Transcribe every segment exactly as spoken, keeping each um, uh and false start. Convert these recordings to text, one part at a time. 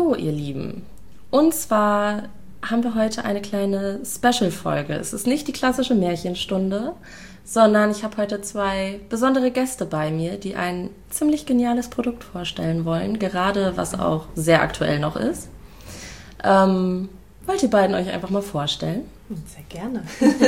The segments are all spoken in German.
Hallo ihr Lieben, und zwar haben wir heute eine kleine Special-Folge. Es ist nicht die klassische Märchenstunde, sondern ich habe heute zwei besondere Gäste bei mir, die ein ziemlich geniales Produkt vorstellen wollen, gerade was auch sehr aktuell noch ist. Ähm, wollt ihr beiden euch einfach mal vorstellen? Sehr gerne.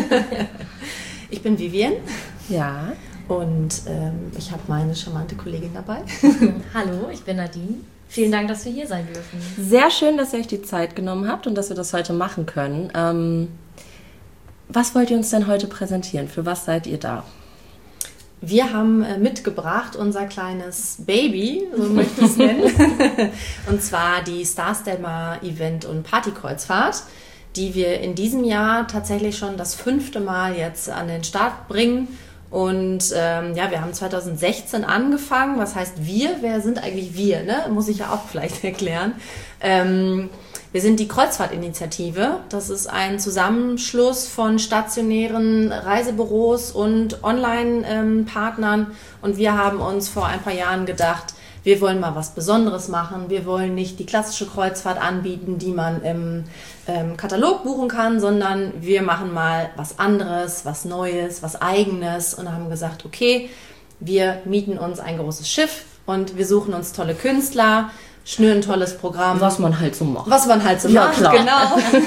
Ich bin Vivian. Ja. Und ähm, ich habe meine charmante Kollegin dabei. Hallo, ich bin Nadine. Vielen Dank, dass wir hier sein dürfen. Sehr schön, dass ihr euch die Zeit genommen habt und dass wir das heute machen können. Ähm, was wollt ihr uns denn heute präsentieren? Für was seid ihr da? Wir haben äh, mitgebracht unser kleines Baby, so möchte ich es nennen. Und zwar die Starstelmar Event- und Partykreuzfahrt, die wir in diesem Jahr tatsächlich schon das fünfte Mal jetzt an den Start bringen. Und ähm, ja, wir haben zwanzig sechzehn angefangen. Was heißt wir? Wer sind eigentlich wir? Ne? Muss ich ja auch vielleicht erklären. Ähm, wir sind die Kreuzfahrtinitiative. Das ist ein Zusammenschluss von stationären Reisebüros und Online-Partnern. Ähm, und wir haben uns vor ein paar Jahren gedacht, wir wollen mal was Besonderes machen. Wir wollen nicht die klassische Kreuzfahrt anbieten, die man im ähm, Katalog buchen kann, sondern wir machen mal was anderes, was Neues, was Eigenes und haben gesagt, okay, wir mieten uns ein großes Schiff und wir suchen uns tolle Künstler, schnüren ein tolles Programm. Was man halt so macht. Was man halt so ja, macht, klar. Genau.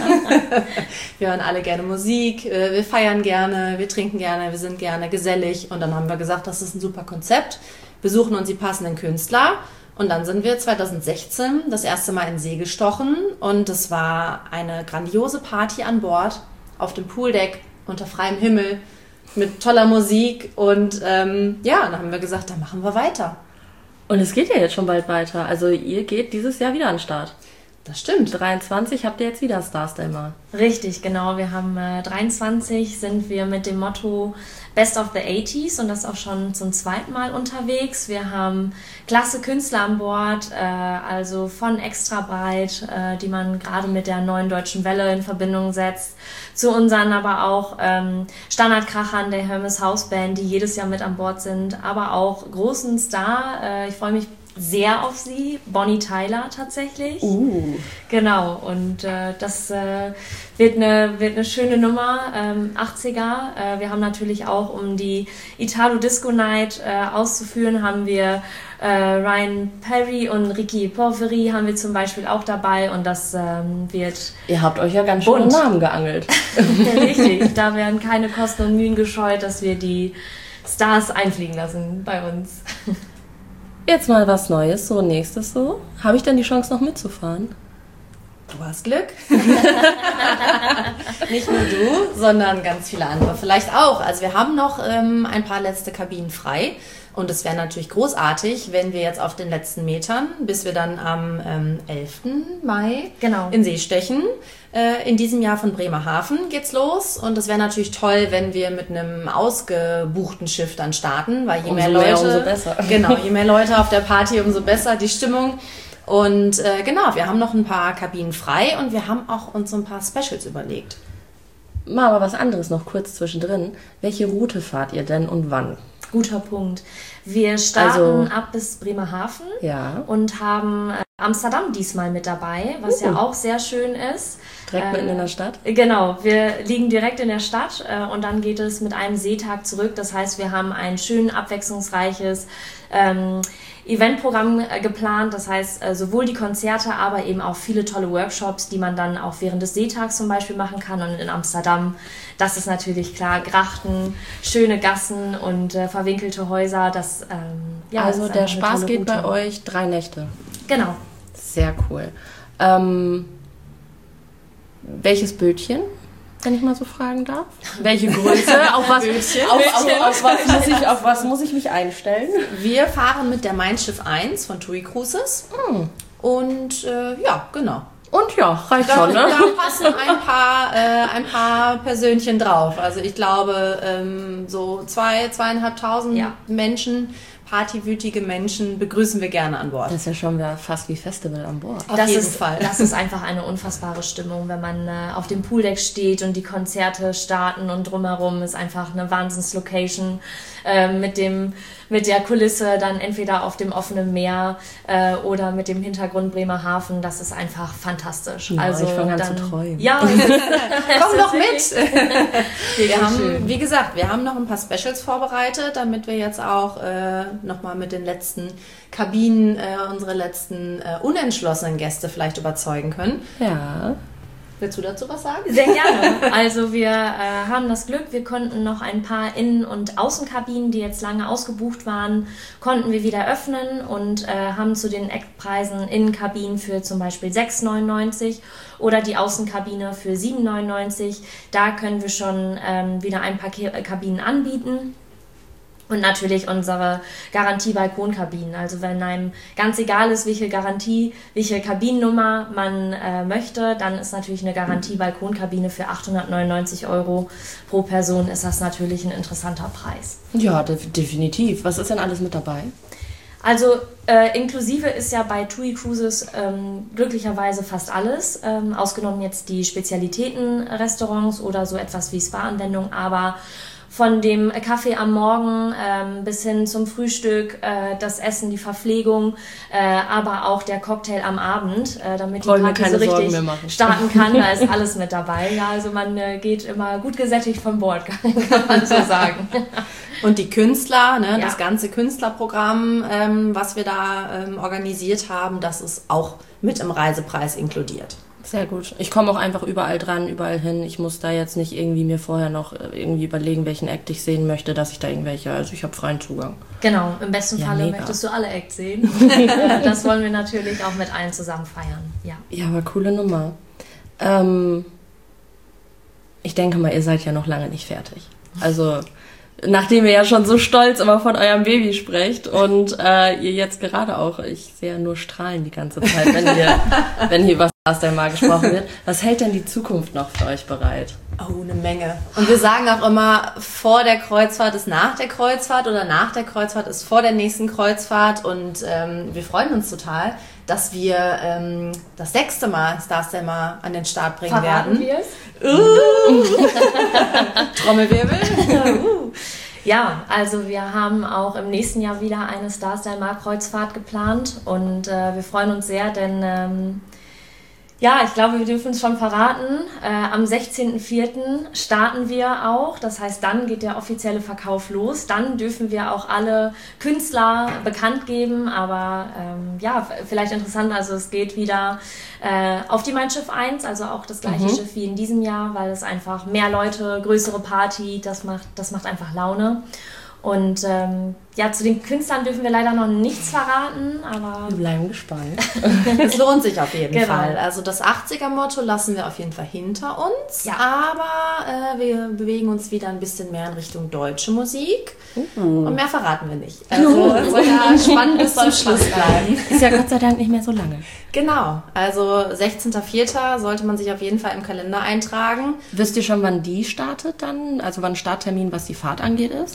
Wir hören alle gerne Musik, wir feiern gerne, wir trinken gerne, wir sind gerne gesellig und dann haben wir gesagt, das ist ein super Konzept. Wir suchen uns die passenden Künstler und dann sind wir zwanzig sechzehn das erste Mal in See gestochen und es war eine grandiose Party an Bord, auf dem Pooldeck, unter freiem Himmel, mit toller Musik und ähm, ja, dann haben wir gesagt, dann machen wir weiter. Und es geht ja jetzt schon bald weiter, also ihr geht dieses Jahr wieder an den Start. Das stimmt. dreiundzwanzig habt ihr jetzt wieder Starstelmar. Richtig, genau. Wir haben äh, dreiundzwanzig sind wir mit dem Motto Best of the eighties und das auch schon zum zweiten Mal unterwegs. Wir haben klasse Künstler an Bord, äh, also von Extra Breit, äh, die man gerade mit der neuen Deutschen Welle in Verbindung setzt, zu unseren aber auch ähm, Standardkrachern der Hermes House Band, die jedes Jahr mit an Bord sind, aber auch großen Star. Äh, ich freue mich sehr auf sie, Bonnie Tyler tatsächlich. Uh. Genau, und äh, das äh, wird eine wird eine schöne Nummer, ähm, achtziger. Äh, wir haben natürlich auch, um die Italo Disco Night äh, auszuführen, haben wir äh, Ryan Perry und Ricky Porphyry haben wir zum Beispiel auch dabei und das ähm, wird... Ihr habt euch ja ganz schön einen Namen geangelt. Richtig, da werden keine Kosten und Mühen gescheut, dass wir die Stars einfliegen lassen bei uns. Jetzt mal was Neues, so nächstes so. Habe ich denn die Chance noch mitzufahren? Du hast Glück. Nicht nur du, sondern ganz viele andere vielleicht auch. Also wir haben noch ähm, ein paar letzte Kabinen frei. Und es wäre natürlich großartig, wenn wir jetzt auf den letzten Metern, bis wir dann am ähm, elften Mai genau. in See stechen. Äh, in diesem Jahr von Bremerhaven geht's los. Und es wäre natürlich toll, wenn wir mit einem ausgebuchten Schiff dann starten, weil je umso mehr Leute, mehr, umso besser. Genau, je mehr Leute auf der Party, umso besser die Stimmung. Und äh, genau, wir haben noch ein paar Kabinen frei und wir haben auch uns so ein paar Specials überlegt. Mal aber was anderes noch kurz zwischendrin. Welche Route fahrt ihr denn und wann? Guter Punkt. Wir starten also, ab bis Bremerhaven ja. und haben äh, Amsterdam diesmal mit dabei, was uh. ja auch sehr schön ist. Direkt äh, mitten in der Stadt? Genau, wir liegen direkt in der Stadt äh, und dann geht es mit einem Seetag zurück. Das heißt, wir haben ein schön abwechslungsreiches ähm, Eventprogramm äh, geplant, das heißt äh, sowohl die Konzerte, aber eben auch viele tolle Workshops, die man dann auch während des Seetags zum Beispiel machen kann. Und in Amsterdam, das ist natürlich klar, Grachten, schöne Gassen und äh, verwinkelte Häuser. Das, ähm, ja, also das der Spaß geht bei euch drei Nächte? Genau. Sehr cool. Ähm, welches Bötchen? Wenn ich mal so fragen darf. Welche Größe? auf, was, auf, auf, auf, was muss ich, auf was muss ich mich einstellen? Wir fahren mit der Mein Schiff eins von TUI Cruises. Hm. Und äh, ja, genau. Und ja, reicht da, schon, ne? Da passen ein paar, äh, ein paar Persönchen drauf. Also ich glaube, ähm, so zwei, zweieinhalbtausend ja. Menschen partywütige Menschen begrüßen wir gerne an Bord. Das ist ja schon wieder fast wie Festival an Bord. Auf das jeden ist, Fall. Das ist einfach eine unfassbare Stimmung, wenn man äh, auf dem Pooldeck steht und die Konzerte starten und drumherum ist einfach eine Wahnsinns-Location äh, mit dem mit der Kulisse dann entweder auf dem offenen Meer äh, oder mit dem Hintergrund Bremerhaven. Das ist einfach fantastisch. Ja, also ich fange an dann, zu träumen. Ja, Komm doch mit! Wir haben, schön. wie gesagt, wir haben noch ein paar Specials vorbereitet, damit wir jetzt auch äh, nochmal mit den letzten Kabinen äh, unsere letzten äh, unentschlossenen Gäste vielleicht überzeugen können. Ja. Willst du dazu was sagen? Sehr gerne. Also wir äh, haben das Glück, wir konnten noch ein paar Innen- und Außenkabinen, die jetzt lange ausgebucht waren, konnten wir wieder öffnen und äh, haben zu den Eckpreisen Innenkabinen für zum Beispiel sechs neunundneunzig oder die Außenkabine für sieben neunundneunzig. Da können wir schon ähm, wieder ein paar Ke- Kabinen anbieten. Und natürlich unsere Garantie-Balkonkabinen. Also wenn einem ganz egal ist, welche Garantie, welche Kabinennummer man äh, möchte, dann ist natürlich eine Garantie-Balkonkabine für achthundertneunundneunzig Euro pro Person ist das natürlich ein interessanter Preis. Ja, de- definitiv. Was ist denn alles mit dabei? Also äh, inklusive ist ja bei TUI Cruises ähm, glücklicherweise fast alles, ähm, ausgenommen jetzt die Spezialitäten-Restaurants oder so etwas wie Spa-Anwendung, aber von dem Kaffee am Morgen ähm, bis hin zum Frühstück, äh, das Essen, die Verpflegung, äh, aber auch der Cocktail am Abend, äh, damit die Wollen wir Party keine so Sorgen richtig mehr machen. starten kann. Da ist alles mit dabei. Ja, also man äh, geht immer gut gesättigt von Bord, kann, kann man so sagen. Und die Künstler, ne, Ja. das ganze Künstlerprogramm, ähm, was wir da ähm, organisiert haben, das ist auch mit im Reisepreis inkludiert. Sehr gut. Ich komme auch einfach überall dran, überall hin. Ich muss da jetzt nicht irgendwie mir vorher noch äh, irgendwie überlegen, welchen Act ich sehen möchte, dass ich da irgendwelche, also ich habe freien Zugang. Genau, im besten Ja, Falle mega. möchtest du alle Acts sehen. Äh, das wollen wir natürlich auch mit allen zusammen feiern. Ja. Ja, aber coole Nummer. Ähm, ich denke mal, ihr seid ja noch lange nicht fertig. Also, nachdem ihr ja schon so stolz immer von eurem Baby sprecht und äh, ihr jetzt gerade auch, ich sehe ja nur strahlen die ganze Zeit, wenn hier, wenn hier was aus der Mal gesprochen wird. Was hält denn die Zukunft noch für euch bereit? Oh, eine Menge. Und wir sagen auch immer, vor der Kreuzfahrt ist nach der Kreuzfahrt oder nach der Kreuzfahrt ist vor der nächsten Kreuzfahrt. Und ähm, wir freuen uns total, dass wir ähm, das sechste Mal Star Stammer an den Start bringen Verraten werden. wir es? Uh. Trommelwirbel. Ja, also wir haben auch im nächsten Jahr wieder eine Star Style Mark Kreuzfahrt geplant und äh, wir freuen uns sehr, denn ähm, ja, ich glaube, wir dürfen es schon verraten. Äh, am sechzehnten vierten starten wir auch. Das heißt, dann geht der offizielle Verkauf los. Dann dürfen wir auch alle Künstler bekannt geben. Aber ähm, ja, vielleicht interessant, also es geht wieder äh, auf die Mein Schiff eins, also auch das gleiche Mhm. Schiff wie in diesem Jahr, weil es einfach mehr Leute, größere Party, das macht, das macht einfach Laune. Und ähm, ja, zu den Künstlern dürfen wir leider noch nichts verraten, aber Wir bleiben gespannt. Es lohnt sich auf jeden Genau. Fall. Also das achtziger-Motto lassen wir auf jeden Fall hinter uns. Ja. Aber äh, wir bewegen uns wieder ein bisschen mehr in Richtung deutsche Musik. Uh. Und mehr verraten wir nicht. Also es soll ja spannend bis zum Schluss bleiben. Ist ja Gott sei Dank nicht mehr so lange. Genau. Also sechzehnten vierten sollte man sich auf jeden Fall im Kalender eintragen. Wisst ihr schon, wann die startet dann? Also wann Starttermin, was die Fahrt angeht, ist?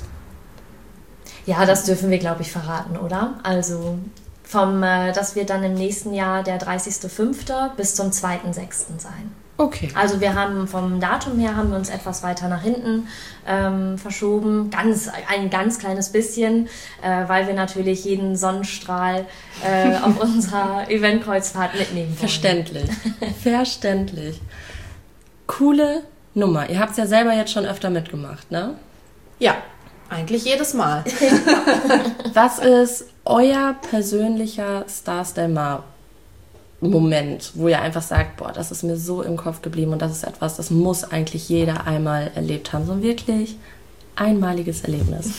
ja, das dürfen wir, glaube ich, verraten, oder? Also vom, äh, das wird dann im nächsten Jahr der dreißigsten fünften bis zum zweiten sechsten sein. Okay. Also wir haben vom Datum her haben wir uns etwas weiter nach hinten ähm, verschoben, ganz ein ganz kleines bisschen, äh, weil wir natürlich jeden Sonnenstrahl äh, auf unserer Eventkreuzfahrt mitnehmen wollen. Verständlich. Verständlich. Coole Nummer. Ihr habt es ja selber jetzt schon öfter mitgemacht, ne? Ja, eigentlich jedes Mal. Was ist euer persönlicher Star Stammer Moment, wo ihr einfach sagt, boah, das ist mir so im Kopf geblieben und das ist etwas, das muss eigentlich jeder einmal erlebt haben. So ein wirklich einmaliges Erlebnis.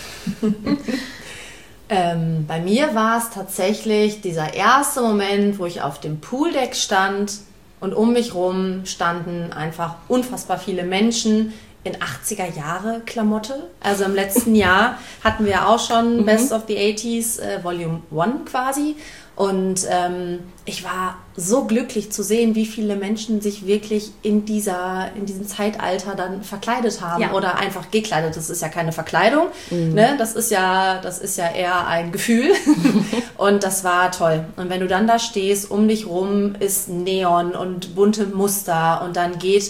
Ähm, bei mir war es tatsächlich dieser erste Moment, wo ich auf dem Pooldeck stand und um mich rum standen einfach unfassbar viele Menschen in achtziger-Jahre-Klamotte. Also im letzten Jahr hatten wir auch schon mhm. Best of the eighties, äh, Volume eins quasi. Und ähm, ich war so glücklich zu sehen, wie viele Menschen sich wirklich in dieser in diesem Zeitalter dann verkleidet haben ja. oder einfach gekleidet. Das ist ja keine Verkleidung, mhm. ne? Das ist ja das ist ja eher ein Gefühl. Und das war toll. Und wenn du dann da stehst, um dich rum ist Neon und bunte Muster und dann geht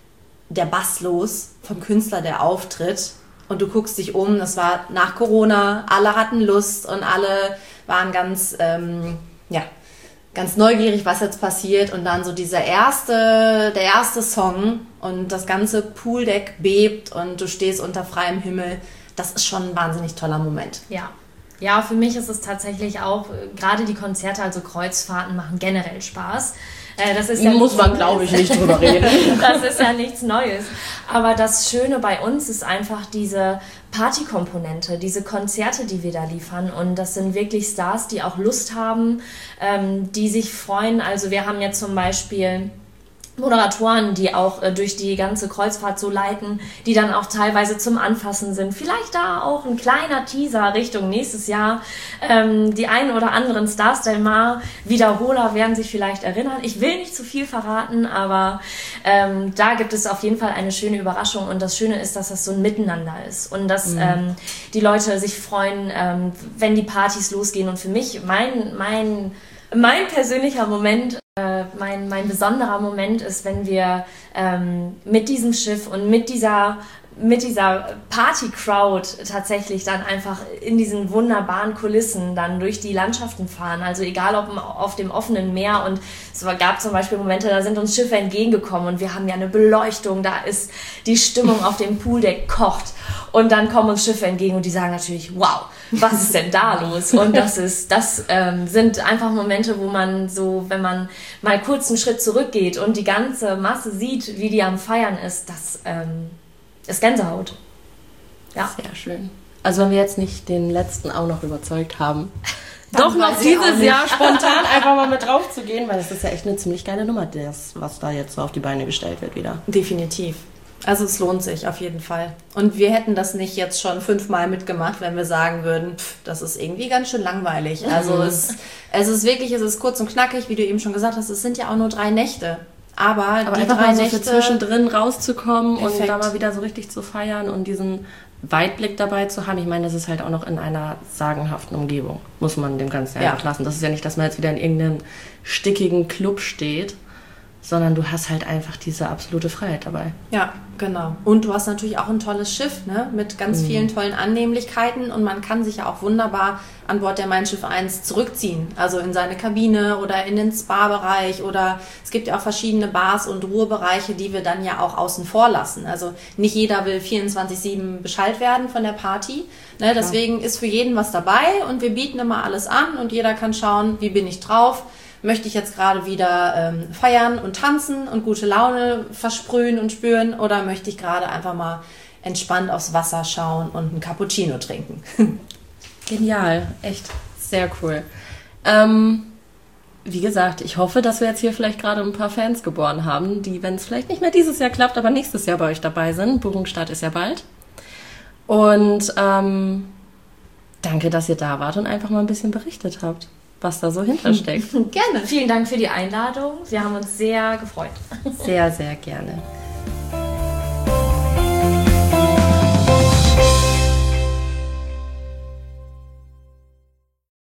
der Bass los vom Künstler, der auftritt. Und du guckst dich um, das war nach Corona, alle hatten Lust und alle waren ganz, ähm, ja, ganz neugierig, was jetzt passiert. Und dann so dieser erste, der erste Song und das ganze Pooldeck bebt und du stehst unter freiem Himmel. Das ist schon ein wahnsinnig toller Moment. Ja. Ja, für mich ist es tatsächlich auch, gerade die Konzerte, also Kreuzfahrten machen generell Spaß. Das ist ja muss man, glaube ich, nicht drüber reden. Das ist ja nichts Neues. Aber das Schöne bei uns ist einfach diese Partykomponente, diese Konzerte, die wir da liefern. Und das sind wirklich Stars, die auch Lust haben, ähm, die sich freuen. Also wir haben jetzt zum Beispiel Moderatoren, die auch äh, durch die ganze Kreuzfahrt so leiten, die dann auch teilweise zum Anfassen sind. Vielleicht da auch ein kleiner Teaser Richtung nächstes Jahr. Ähm, die einen oder anderen Stars Del Mar Wiederholer werden sich vielleicht erinnern. Ich will nicht zu viel verraten, aber ähm, da gibt es auf jeden Fall eine schöne Überraschung. Und das Schöne ist, dass das so ein Miteinander ist und dass mhm. ähm, die Leute sich freuen, ähm, wenn die Partys losgehen. Und für mich, mein, mein, mein persönlicher Moment, Mein, mein besonderer Moment ist, wenn wir ähm, mit diesem Schiff und mit dieser, mit dieser Party-Crowd tatsächlich dann einfach in diesen wunderbaren Kulissen dann durch die Landschaften fahren. Also egal ob auf dem offenen Meer, und es gab zum Beispiel Momente, da sind uns Schiffe entgegengekommen und wir haben ja eine Beleuchtung, da ist die Stimmung auf dem Pooldeck kocht und dann kommen uns Schiffe entgegen und die sagen natürlich, wow, was ist denn da los? Und das ist, das ähm, sind einfach Momente, wo man so, wenn man mal kurz einen Schritt zurückgeht und die ganze Masse sieht, wie die am Feiern ist, das ähm, ist Gänsehaut. Ja. Sehr schön. Also wenn wir jetzt nicht den letzten auch noch überzeugt haben, doch noch dieses Jahr spontan einfach mal mit drauf zu gehen, weil das ist ja echt eine ziemlich geile Nummer, das, was da jetzt so auf die Beine gestellt wird wieder. Definitiv. Also es lohnt sich auf jeden Fall. Und wir hätten das nicht jetzt schon fünfmal mitgemacht, wenn wir sagen würden, pff, das ist irgendwie ganz schön langweilig. Also mhm. es, es ist wirklich, es ist kurz und knackig, wie du eben schon gesagt hast, es sind ja auch nur drei Nächte. Aber, Aber die einfach drei mal so Nächte für zwischendrin rauszukommen perfekt. Und da mal wieder so richtig zu feiern und diesen Weitblick dabei zu haben. Ich meine, das ist halt auch noch in einer sagenhaften Umgebung, muss man dem Ganzen ja einfach lassen. Das ist ja nicht, dass man jetzt wieder in irgendeinem stickigen Club steht, sondern du hast halt einfach diese absolute Freiheit dabei. Ja, genau. Und du hast natürlich auch ein tolles Schiff, ne, mit ganz mhm. vielen tollen Annehmlichkeiten, und man kann sich ja auch wunderbar an Bord der Mein Schiff eins zurückziehen, also in seine Kabine oder in den Spa-Bereich, oder es gibt ja auch verschiedene Bars und Ruhebereiche, die wir dann ja auch außen vor lassen. Also nicht jeder will vierundzwanzig sieben beschallt werden von der Party, ne, deswegen ist für jeden was dabei und wir bieten immer alles an und jeder kann schauen, wie bin ich drauf. Möchte ich jetzt gerade wieder ähm, feiern und tanzen und gute Laune versprühen und spüren, oder möchte ich gerade einfach mal entspannt aufs Wasser schauen und einen Cappuccino trinken? Genial, echt sehr cool. Ähm, wie gesagt, ich hoffe, dass wir jetzt hier vielleicht gerade ein paar Fans geboren haben, die, wenn es vielleicht nicht mehr dieses Jahr klappt, aber nächstes Jahr bei euch dabei sind. Buchungsstart ist ja bald. Und ähm, danke, dass ihr da wart und einfach mal ein bisschen berichtet habt, was da so hintersteckt. Gerne. Vielen Dank für die Einladung. Wir haben uns sehr gefreut. Sehr, sehr gerne.